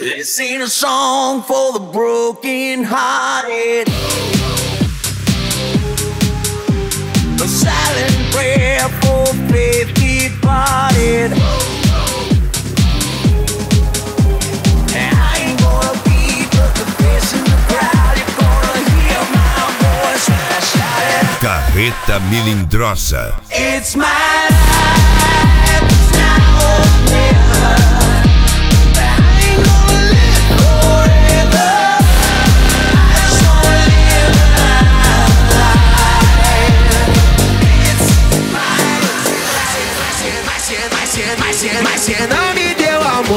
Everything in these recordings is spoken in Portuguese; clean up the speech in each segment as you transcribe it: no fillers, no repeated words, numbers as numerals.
This ain't a song for the broken hearted. A silent prayer for faith departed. And I ain't gonna be but the face in the crowd. You're gonna hear my voice when I shout it. Carreta Melindrosa. It's my life, it's now or never. Mas cê não me deu amor,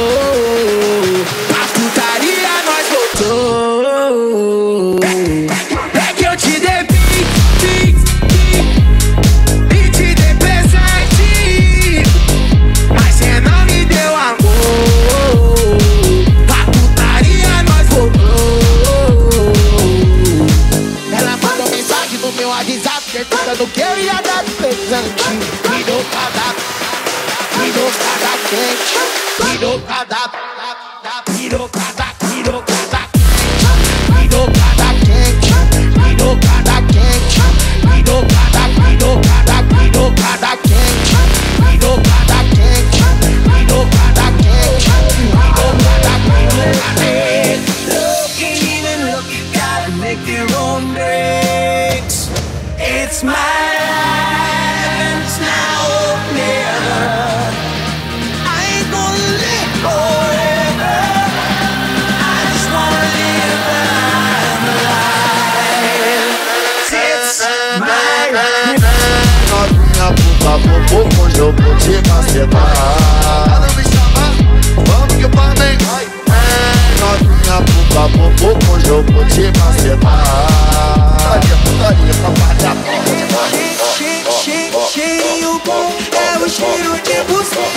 pra putaria nós voltou. É que eu te dei e te dei presente, mas cê não me deu amor, pra putaria nós voltou. Ela mandou mensagem no meu WhatsApp perguntando que eu ia dar de presente. Me deu pirocada quente, pirocada quente, pirocada quente, pirocada quente, pirocada quente, pirocada quente, looking and look, you gotta make your own breaks. It's my life and it's now or never. Por favor, hoje eu vou te macetar. Ela me chama, vamos que o pano é. Novinha, por favor, hoje eu vou te macetar. Putaria pra pagar. Cheirinho bom, é o cheiro de você.